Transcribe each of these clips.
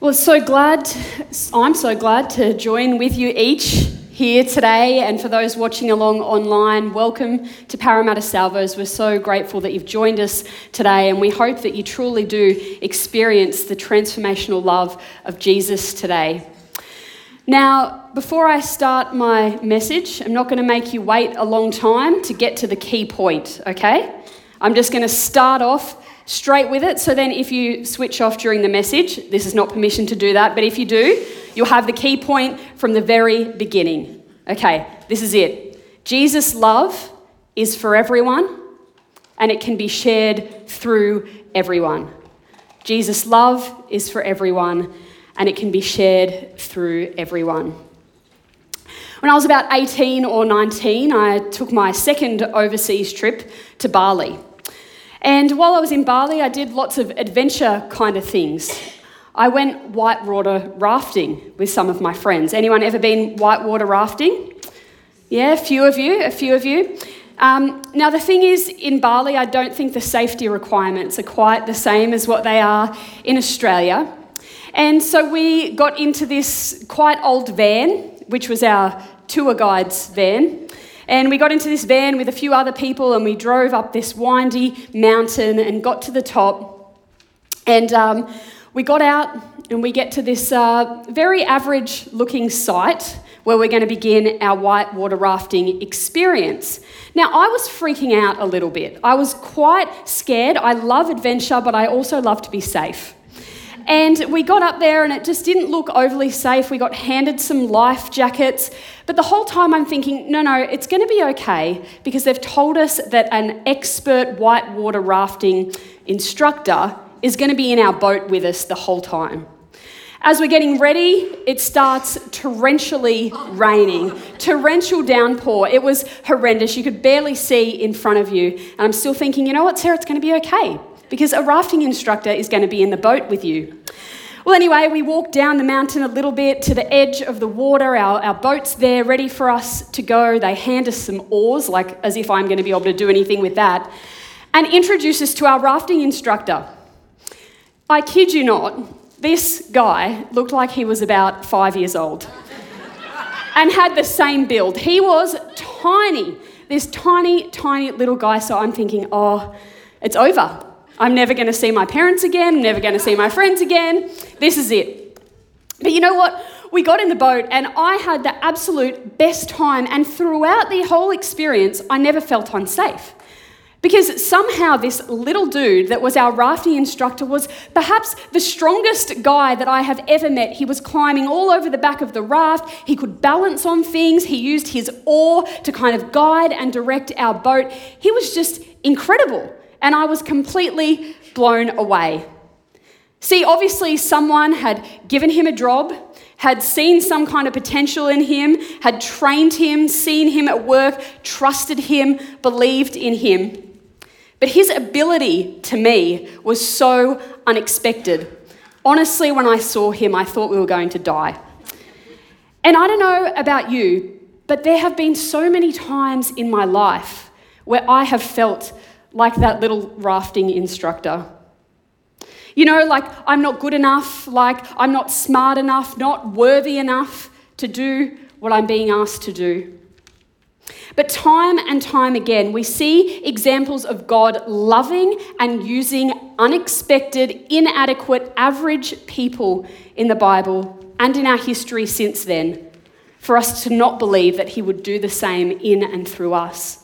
Well, I'm so glad to join with you each here today, and for those watching along online, welcome to Parramatta Salvos. We're so grateful that you've joined us today, and we hope that you truly do experience the transformational love of Jesus today. Now, before I start my message, I'm not going to make you wait a long time to get to the key point, okay? I'm just going to start off straight with it, so then if you switch off during the message, this is not permission to do that, but if you do, you'll have the key point from the very beginning. Okay, this is it. Jesus' love is for everyone, and it can be shared through everyone. Jesus' love is for everyone, and it can be shared through everyone. When I was about 18 or 19, I took my second overseas trip to Bali. And while I was in Bali, I did lots of adventure kind of things. I went whitewater rafting with some of my friends. Anyone ever been whitewater rafting? Yeah, a few of you. Now, the thing is, in Bali, I don't think the safety requirements are quite the same as what they are in Australia. And so we got into this quite old van, which was our tour guide's van. And we got into this van with a few other people, and we drove up this windy mountain and got to the top. And we got out and we get to this very average looking site where we're going to begin our whitewater rafting experience. Now, I was freaking out a little bit. I was quite scared. I love adventure, but I also love to be safe. And we got up there and it just didn't look overly safe. We got handed some life jackets. But the whole time I'm thinking, no, it's going to be okay, because they've told us that an expert whitewater rafting instructor is going to be in our boat with us the whole time. As we're getting ready, it starts torrentially raining, torrential downpour. It was horrendous. You could barely see in front of you. And I'm still thinking, you know what, Sarah, it's going to be okay, because a rafting instructor is going to be in the boat with you. Well, anyway, we walked down the mountain a little bit to the edge of the water. Our boat's there, ready for us to go. They hand us some oars, like as if I'm going to be able to do anything with that, and introduce us to our rafting instructor. I kid you not, this guy looked like he was about 5 years old and had the same build. He was tiny, this tiny, tiny little guy. So I'm thinking, oh, it's over. I'm never going to see my parents again. I'm never going to see my friends again. This is it. But you know what? We got in the boat and I had the absolute best time. And throughout the whole experience, I never felt unsafe. Because somehow this little dude that was our rafting instructor was perhaps the strongest guy that I have ever met. He was climbing all over the back of the raft. He could balance on things. He used his oar to kind of guide and direct our boat. He was just incredible. And I was completely blown away. See, obviously someone had given him a job, had seen some kind of potential in him, had trained him, seen him at work, trusted him, believed in him. But his ability to me was so unexpected. Honestly, when I saw him, I thought we were going to die. And I don't know about you, but there have been so many times in my life where I have felt like that little rafting instructor. You know, like I'm not good enough, like I'm not smart enough, not worthy enough to do what I'm being asked to do. But time and time again, we see examples of God loving and using unexpected, inadequate, average people in the Bible and in our history since then, for us to not believe that he would do the same in and through us.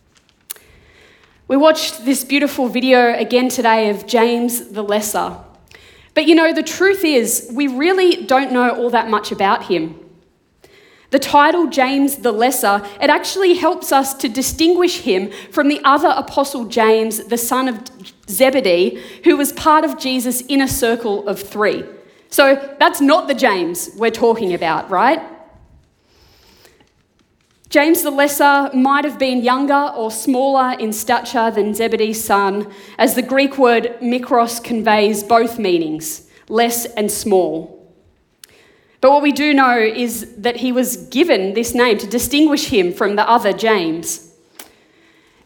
We watched this beautiful video again today of James the Lesser. But you know, the truth is, we really don't know all that much about him. The title James the Lesser, it actually helps us to distinguish him from the other apostle James, the son of Zebedee, who was part of Jesus' inner circle of three. So that's not the James we're talking about, right? James the Lesser might have been younger or smaller in stature than Zebedee's son, as the Greek word mikros conveys both meanings, less and small. But what we do know is that he was given this name to distinguish him from the other James.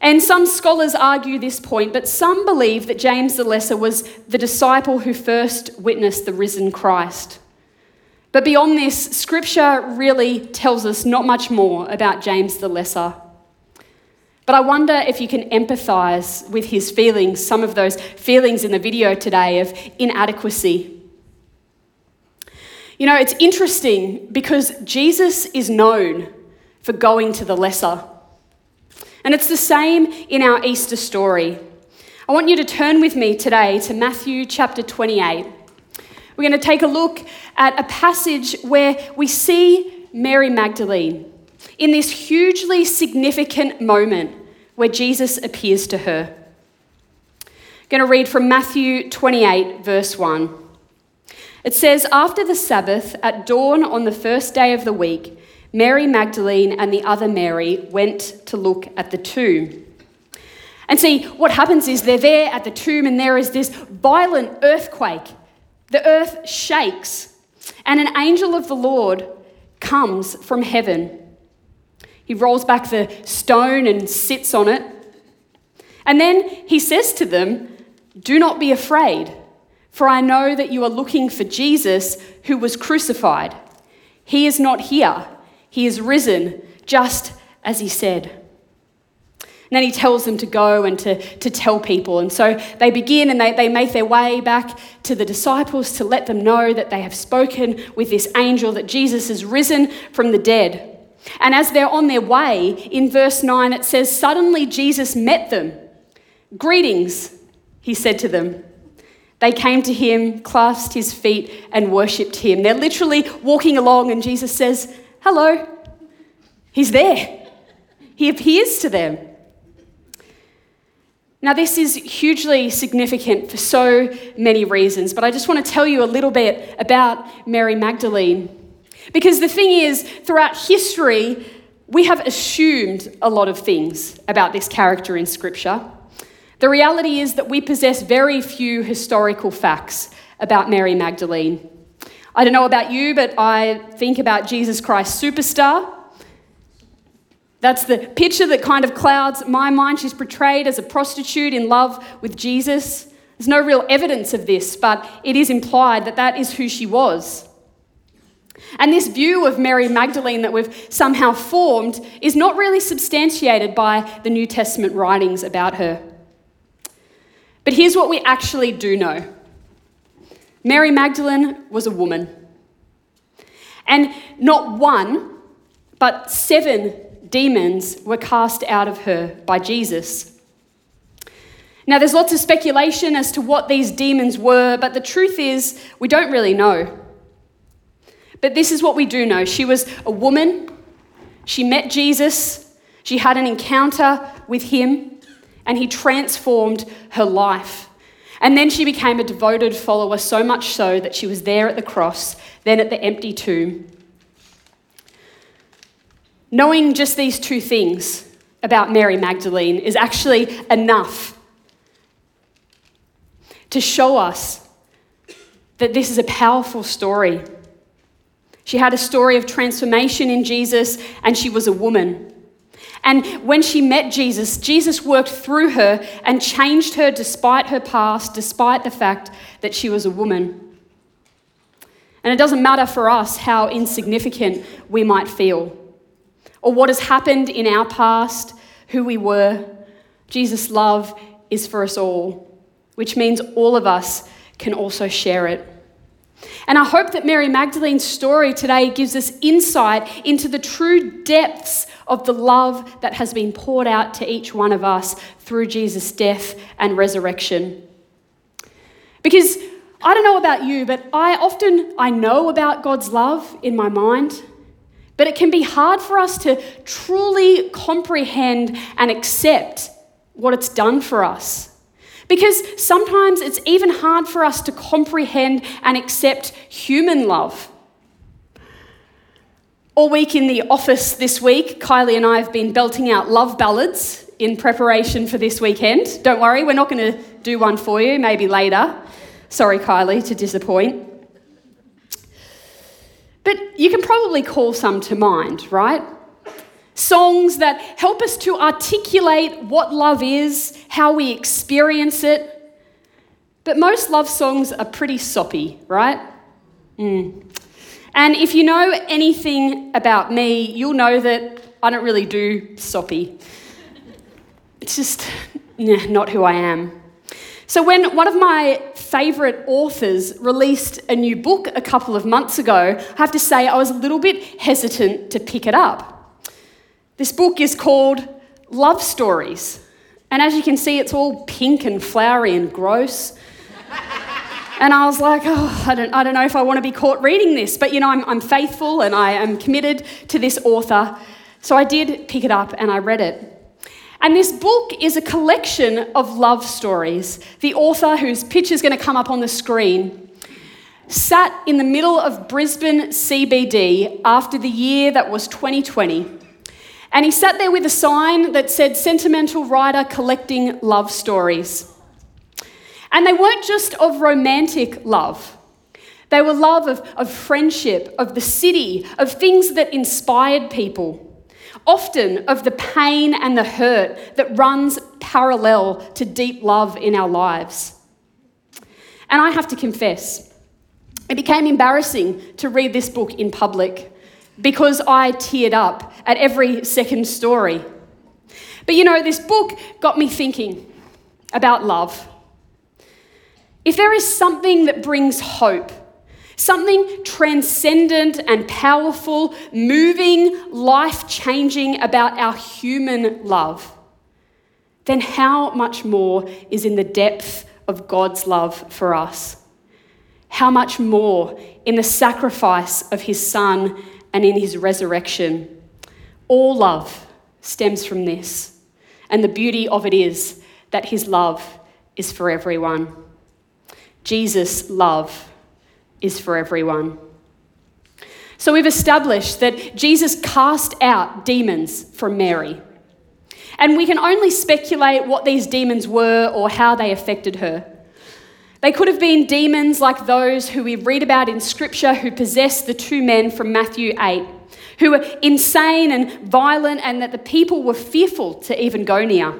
And some scholars argue this point, but some believe that James the Lesser was the disciple who first witnessed the risen Christ. But beyond this, Scripture really tells us not much more about James the Lesser. But I wonder if you can empathise with his feelings, some of those feelings in the video today of inadequacy. You know, it's interesting because Jesus is known for going to the lesser. And it's the same in our Easter story. I want you to turn with me today to Matthew chapter 28. We're going to take a look at a passage where we see Mary Magdalene in this hugely significant moment where Jesus appears to her. I'm going to read from Matthew 28, verse 1. It says, "After the Sabbath, at dawn on the first day of the week, Mary Magdalene and the other Mary went to look at the tomb." And see, what happens is they're there at the tomb and there is this violent earthquake. The earth shakes and an angel of the Lord comes from heaven. He rolls back the stone and sits on it. And then he says to them, "Do not be afraid, for I know that you are looking for Jesus who was crucified. He is not here. He is risen, just as he said." And then he tells them to go and to tell people. And so they begin and they make their way back to the disciples to let them know that they have spoken with this angel, that Jesus is risen from the dead. And as they're on their way, in verse 9 it says, "Suddenly Jesus met them. 'Greetings,' he said to them. They came to him, clasped his feet and worshipped him." They're literally walking along and Jesus says, "Hello." He's there. He appears to them. Now, this is hugely significant for so many reasons, but I just want to tell you a little bit about Mary Magdalene. Because the thing is, throughout history, we have assumed a lot of things about this character in Scripture. The reality is that we possess very few historical facts about Mary Magdalene. I don't know about you, but I think about Jesus Christ Superstar. That's the picture that kind of clouds my mind. She's portrayed as a prostitute in love with Jesus. There's no real evidence of this, but it is implied that that is who she was. And this view of Mary Magdalene that we've somehow formed is not really substantiated by the New Testament writings about her. But here's what we actually do know. Mary Magdalene was a woman. And not one, but 7 demons were cast out of her by Jesus. Now, there's lots of speculation as to what these demons were, but the truth is we don't really know. But this is what we do know. She was a woman. She met Jesus. She had an encounter with him, and he transformed her life. And then she became a devoted follower, so much so that she was there at the cross, then at the empty tomb. Knowing just these 2 things about Mary Magdalene is actually enough to show us that this is a powerful story. She had a story of transformation in Jesus, and she was a woman. And when she met Jesus, Jesus worked through her and changed her despite her past, despite the fact that she was a woman. And it doesn't matter for us how insignificant we might feel, or what has happened in our past, who we were. Jesus' love is for us all, which means all of us can also share it. And I hope that Mary Magdalene's story today gives us insight into the true depths of the love that has been poured out to each one of us through Jesus' death and resurrection. Because I don't know about you, but I know about God's love in my mind, but it can be hard for us to truly comprehend and accept what it's done for us. Because sometimes it's even hard for us to comprehend and accept human love. All week in the office this week, Kylie and I have been belting out love ballads in preparation for this weekend. Don't worry, we're not going to do one for you, maybe later. Sorry, Kylie, to disappoint. But you can probably call some to mind, right? Songs that help us to articulate what love is, how we experience it. But most love songs are pretty soppy, right? And if you know anything about me, you'll know that I don't really do soppy. It's just not who I am. So when one of my favourite authors released a new book a couple of months ago, I have to say I was a little bit hesitant to pick it up. This book is called Love Stories. And as you can see, it's all pink and flowery and gross. And I was like, I don't know if I want to be caught reading this. But, I'm faithful and I am committed to this author. So I did pick it up and I read it. And this book is a collection of love stories. The author, whose picture is going to come up on the screen, sat in the middle of Brisbane CBD after the year that was 2020. And he sat there with a sign that said, "Sentimental writer collecting love stories." And they weren't just of romantic love. They were love of friendship, of the city, of things that inspired people. Often of the pain and the hurt that runs parallel to deep love in our lives. And I have to confess, it became embarrassing to read this book in public because I teared up at every second story. But this book got me thinking about love. If there is something that brings hope, something transcendent and powerful, moving, life-changing about our human love, then how much more is in the depth of God's love for us? How much more in the sacrifice of his Son and in his resurrection? All love stems from this. And the beauty of it is that his love is for everyone. Jesus' love is for everyone. So we've established that Jesus cast out demons from Mary. And we can only speculate what these demons were or how they affected her. They could have been demons like those who we read about in Scripture who possessed the two men from Matthew 8, who were insane and violent and that the people were fearful to even go near.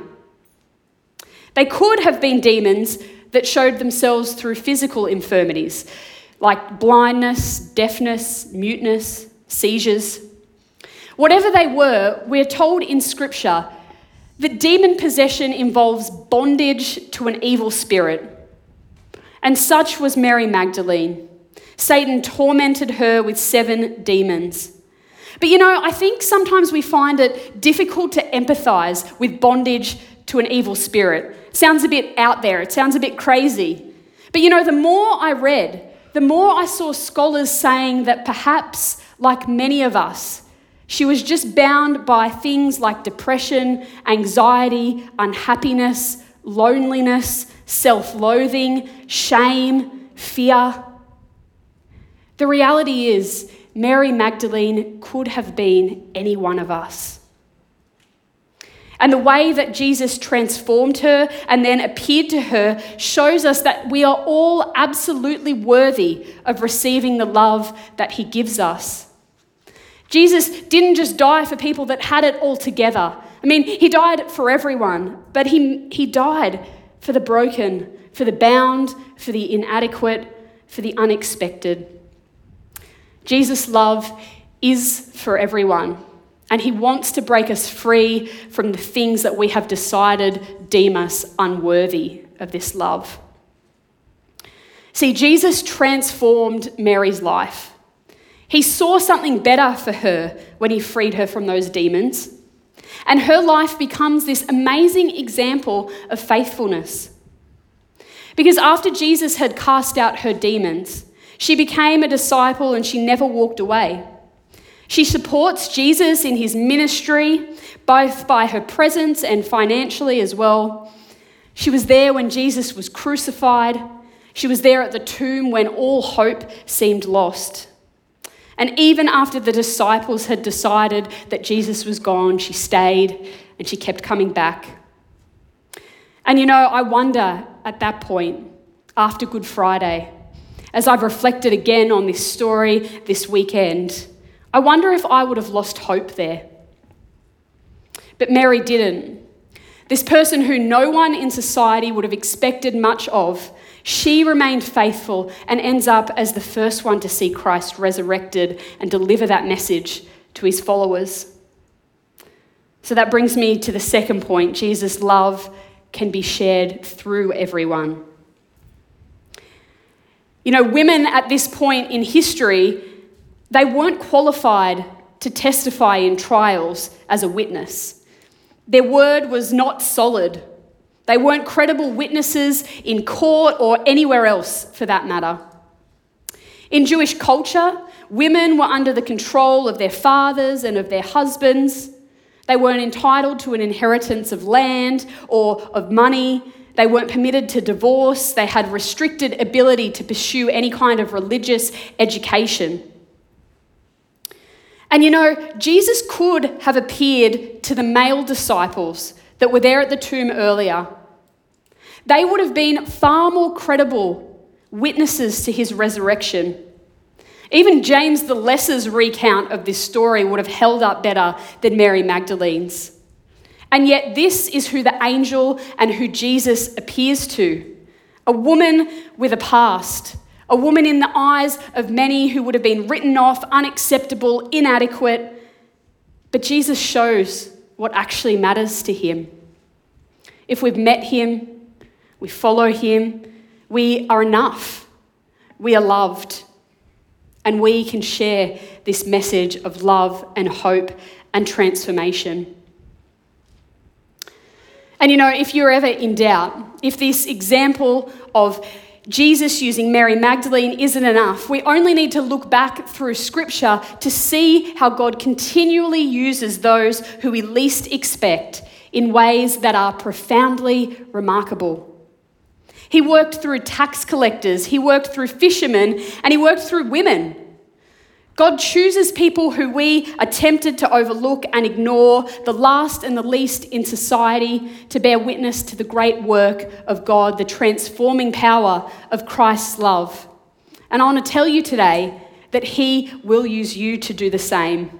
They could have been demons that showed themselves through physical infirmities, like blindness, deafness, muteness, seizures. Whatever they were, we're told in Scripture that demon possession involves bondage to an evil spirit. And such was Mary Magdalene. Satan tormented her with 7 demons. But I think sometimes we find it difficult to empathise with bondage to an evil spirit. It sounds a bit out there. It sounds a bit crazy. But the more I read, the more I saw scholars saying that perhaps, like many of us, she was just bound by things like depression, anxiety, unhappiness, loneliness, self-loathing, shame, fear. The reality is, Mary Magdalene could have been any one of us. And the way that Jesus transformed her and then appeared to her shows us that we are all absolutely worthy of receiving the love that he gives us. Jesus didn't just die for people that had it all together. He died for everyone, but he died for the broken, for the bound, for the inadequate, for the unexpected. Jesus' love is for everyone. And he wants to break us free from the things that we have decided deem us unworthy of this love. See, Jesus transformed Mary's life. He saw something better for her when he freed her from those demons. And her life becomes this amazing example of faithfulness. Because after Jesus had cast out her demons, she became a disciple and she never walked away. She supports Jesus in his ministry, both by her presence and financially as well. She was there when Jesus was crucified. She was there at the tomb when all hope seemed lost. And even after the disciples had decided that Jesus was gone, she stayed and she kept coming back. And I wonder at that point, after Good Friday, as I've reflected again on this story this weekend, I wonder if I would have lost hope there. But Mary didn't. This person who no one in society would have expected much of, she remained faithful and ends up as the first one to see Christ resurrected and deliver that message to his followers. So that brings me to the second point. Jesus' love can be shared through everyone. You know, women at this point in history, they weren't qualified to testify in trials as a witness. Their word was not solid. They weren't credible witnesses in court or anywhere else for that matter. In Jewish culture, women were under the control of their fathers and of their husbands. They weren't entitled to an inheritance of land or of money. They weren't permitted to divorce. They had restricted ability to pursue any kind of religious education. And you know, Jesus could have appeared to the male disciples that were there at the tomb earlier. They would have been far more credible witnesses to his resurrection. Even James the Lesser's recount of this story would have held up better than Mary Magdalene's. And yet this is who the angel and who Jesus appears to. A woman with a past. A woman in the eyes of many who would have been written off, unacceptable, inadequate. But Jesus shows what actually matters to him. If we've met him, we follow him, we are enough. We are loved. And we can share this message of love and hope and transformation. And you know, if you're ever in doubt, if this example of Jesus using Mary Magdalene isn't enough, we only need to look back through Scripture to see how God continually uses those who we least expect in ways that are profoundly remarkable. He worked through tax collectors, he worked through fishermen, and he worked through women. God chooses people who we are tempted to overlook and ignore, the last and the least in society, to bear witness to the great work of God, the transforming power of Christ's love. And I want to tell you today that he will use you to do the same.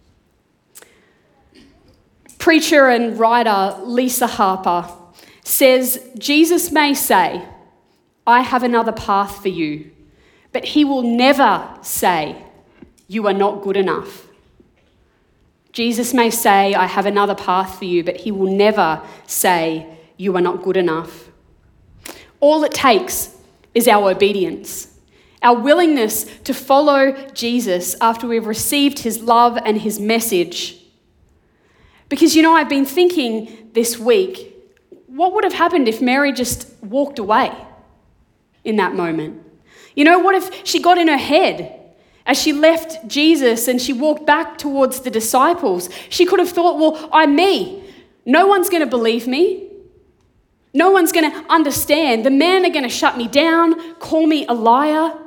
Preacher and writer Lisa Harper says, Jesus may say, I have another path for you, but he will never say, you are not good enough. Jesus may say, I have another path for you, but he will never say, you are not good enough. All it takes is our obedience, our willingness to follow Jesus after we've received his love and his message. Because, you know, I've been thinking this week, what would have happened if Mary just walked away in that moment? You know, what if she got in her head as she left Jesus and she walked back towards the disciples? She could have thought, well, I'm me. No one's going to believe me. No one's going to understand. The men are going to shut me down, call me a liar.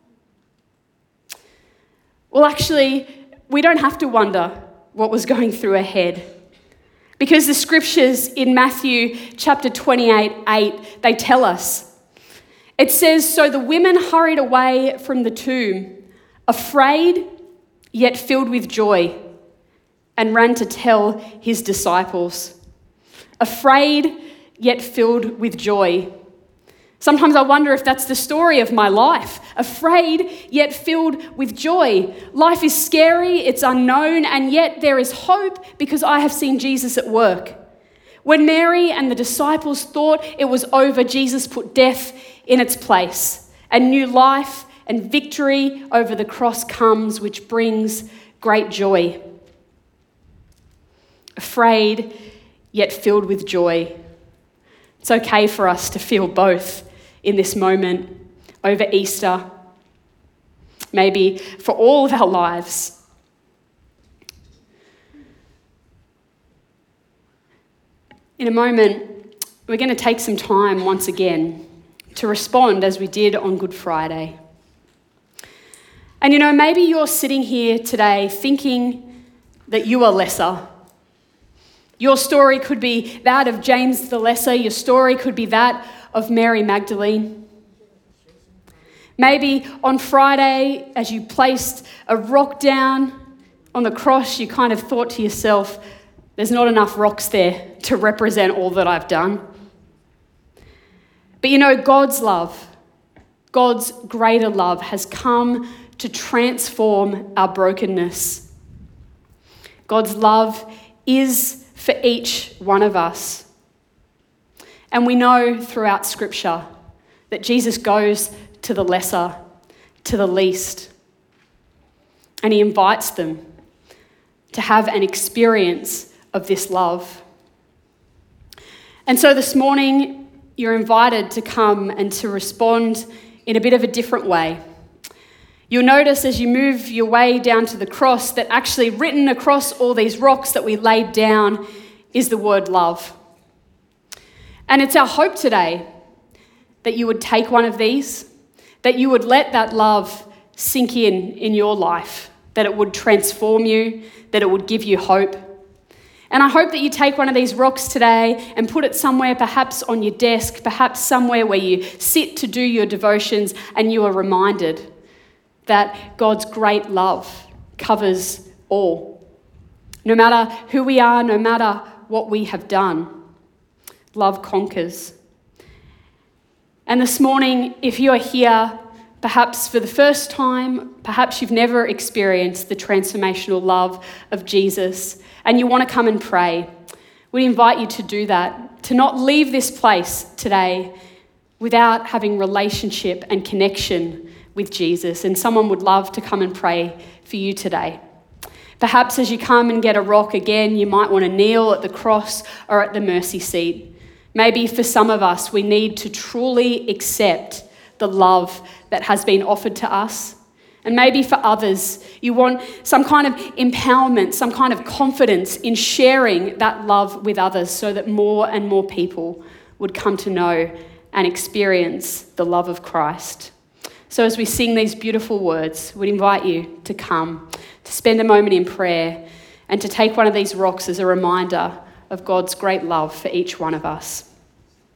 Well, actually, we don't have to wonder what was going through her head. Because the scriptures in Matthew chapter 28:8, they tell us. It says, so the women hurried away from the tomb, afraid yet filled with joy, and ran to tell his disciples. Afraid yet filled with joy. Sometimes I wonder if that's the story of my life. Afraid yet filled with joy. Life is scary, it's unknown, and yet there is hope because I have seen Jesus at work. When Mary and the disciples thought it was over, Jesus put death in its place, and new life and victory over the cross comes, which brings great joy. Afraid yet filled with joy. It's okay for us to feel both in this moment over Easter, maybe for all of our lives. In a moment, we're going to take some time once again to respond as we did on Good Friday. And you know, maybe you're sitting here today thinking that you are lesser. Your story could be that of James the Lesser. Your story could be that of Mary Magdalene. Maybe on Friday, as you placed a rock down on the cross, you kind of thought to yourself, There's not enough rocks there to represent all that I've done. But you know, God's love, God's greater love has come to transform our brokenness. God's love is for each one of us. And we know throughout Scripture that Jesus goes to the lesser, to the least, and he invites them to have an experience of this love. And so this morning, you're invited to come and to respond in a bit of a different way. You'll notice as you move your way down to the cross that actually written across all these rocks that we laid down is the word love. And it's our hope today that you would take one of these, that you would let that love sink in your life, that it would transform you, that it would give you hope. And I hope that you take one of these rocks today and put it somewhere, perhaps on your desk, perhaps somewhere where you sit to do your devotions, and you are reminded that God's great love covers all. No matter who we are, no matter what we have done, love conquers. And this morning, if you are here, perhaps for the first time, perhaps you've never experienced the transformational love of Jesus, and you want to come and pray, we invite you to do that, to not leave this place today without having relationship and connection with Jesus. And someone would love to come and pray for you today. Perhaps as you come and get a rock again, you might want to kneel at the cross or at the mercy seat. Maybe for some of us, we need to truly accept the love that has been offered to us. And maybe for others, you want some kind of empowerment, some kind of confidence in sharing that love with others so that more and more people would come to know and experience the love of Christ. So as we sing these beautiful words, we'd invite you to come, to spend a moment in prayer, and to take one of these rocks as a reminder of God's great love for each one of us.